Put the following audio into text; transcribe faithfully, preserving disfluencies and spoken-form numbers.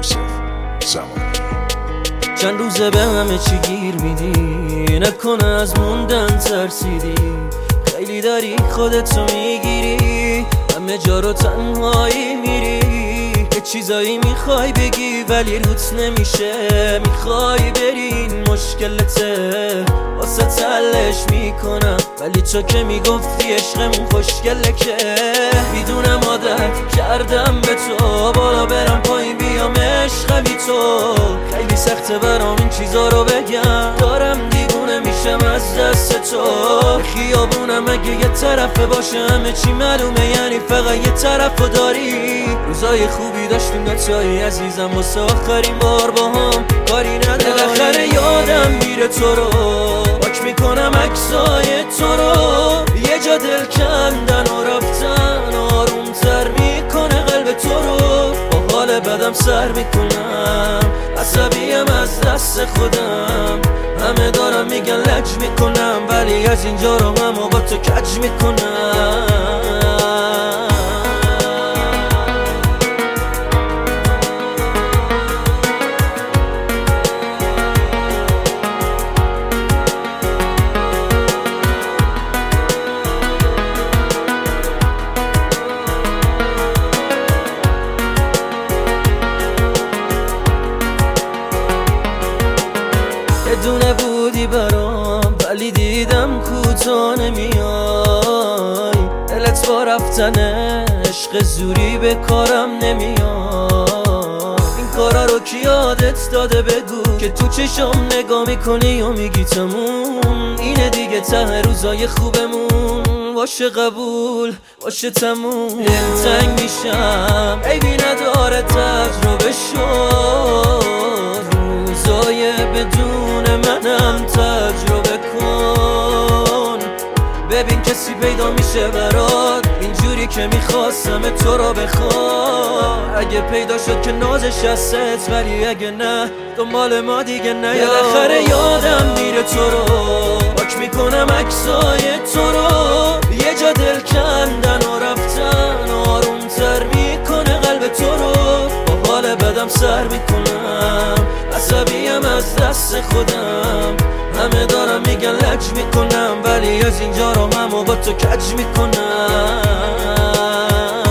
یوسف زمانی. چند روزه به همه چی گیر میدی، نکنه از موندن ترسیدی، خیلی داری خودتو میگیری، همه جا رو تنهایی میری، یه چیزایی میخوای بگی ولی روت نمیشه، میخوای برین مشکلته، واسه تلش میکنم ولی تو که میگفتی عشقمون خوشگله که میدونم عادت کردم به تو، بالا برم پایین بیام عشق بی تو، خیلی سخته برام این چیزا رو بگم، دارم دیوونه میشم از دست تو، خیابونم اگه یه طرفه باشه همه چی معلومه، یعنی فقط یه طرفو داری، روزای خوبی داشتیم نتایی عزیزم واسه آخرین بار با هم کاری نداری، بالاخره یادم میره تو رو، پاک میکنم عکسای تو رو، یه جا دل کندن و رفتن آرومتر میکنه قلب تو رو، با حال بدم سر میکنم، عصبیم از دست خودم، همه دارم میگن لج میکنم ولی از اینجا رو هم با تو کج میکنم. دونه بودی برام ولی دیدم کوتا نمیای، دلت با رفتن عشق زوری به کارم نمیای، این کارا رو کی یادت داده بگو که تو چشم نگاه میکنی و میگی تموم اینه دیگه، ته روزای خوبمون باشه قبول باشه تموم، دلتنگ میشم عیبی نداره تجربه شد، روزای بدون منم تجربه کن، ببین کسی پیدا میشه برات اینجوری که میخواستم تو رو بخواد، اگه پیدا شد که نازش هست ولی اگه نه دنبال ما دیگه نه، بالاخره یادم میره تو رو، پاک میکنم عکسای تو رو، یه جا دل کندن و رفتن آرومتر میکنه قلب تو رو، با حال بدم سر میکنم، عصبیم از دست خودم، همه دارم میگن لج میکنم ولی از اینجا رو هم با تو کج میکنم.